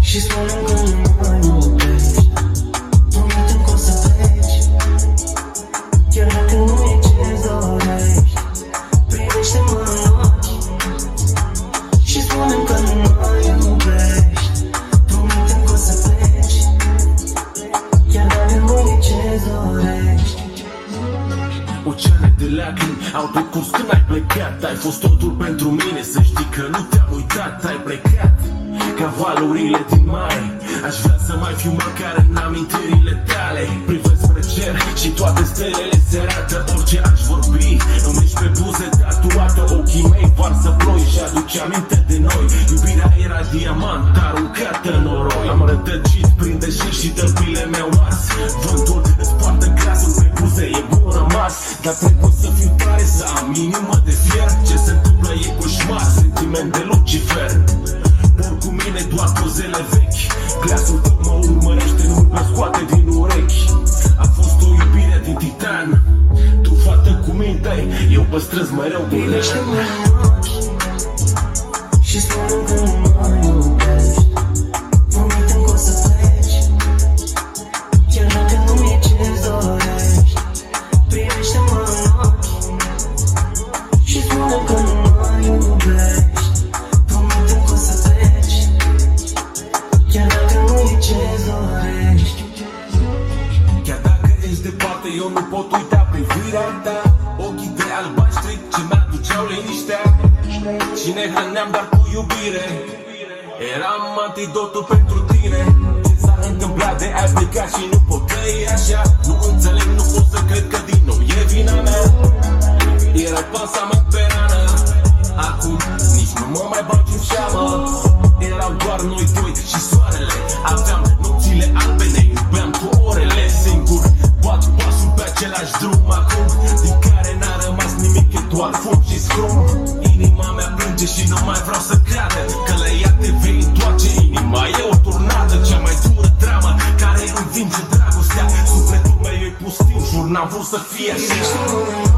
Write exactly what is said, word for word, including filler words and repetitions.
Și spune-mi că nu mai iubești. Promite-mi că o să pleci, chiar dacă nu e ce-ți dorești. Privește-mă în ochi și spune-mi că nu mai iubești. Promite-mi că o să pleci, chiar dacă nu e ce-ți dorești. Oceane de lacrimi au decurs când ai plecat. Ai fost totul pentru mine, să știi că nu te-am uitat. Ai plecat ca valurile din mare. Aș vrea să mai fiu măcar în amintirile tale. Privesc spre cer și toate stelele se arată. Orice aș vorbi, îmi ești pe buze tatuată. Ochii mei varsă ploi și aduce aminte de noi. Iubirea era diamant aruncată în noroi. Am rătăcit prin deșert și tălpile mi-au ars. Vântul îți poartă glasul pe buze, e bun rămas. Dar trebuie să fiu tare, să am inimă de fier. Ce se întâmplă e coșmar, sentiment de Lucifer. Mor cu mine doar pozele vechi. Glasul tău mă urmărește, nu mă scoate din urechi. A fost o iubire din titan. Tu, fată cu minte, eu păstrez mereu bine. Privește-mă în ochi și spune-mi că nu mai iubești. Promite-mi că o să pleci, chiar dacă nu e ce-ți dorești. Privește-mă în ochi și spune-mi că nu mai iubești. Promite-mi că o să pleci, chiar dacă nu e ce-ți dorești. Chiar dacă ești departe, eu nu pot uita privirea ta. Ochii de albaștri ce mi-aduceau liniștea. Și ne hrăneam dar cu iubire. Eram antidotul pentru tine. Ce s-a întâmplat de ai plecat și nu pot trăi așa. Nu înțeleg, nu pot să cred că din nou e vina mea. Era pansament pe rană. Acum nici nu mă mai bagi în seamă. Erau doar noi doi și soarele. Aveam nopțile albe, ne iubeam cu orele. Singur bat pasul pe același drum acum, din care n-a rămas nimic, e doar fum și scrum. Inima mea plânge și nu mai vreau să creadă că la ea te vei întoarce. Inima e o turnadă, cea mai dură dramă care învinge dragostea. Sufletul meu e pustiu, jur n-am vrut să fie așa.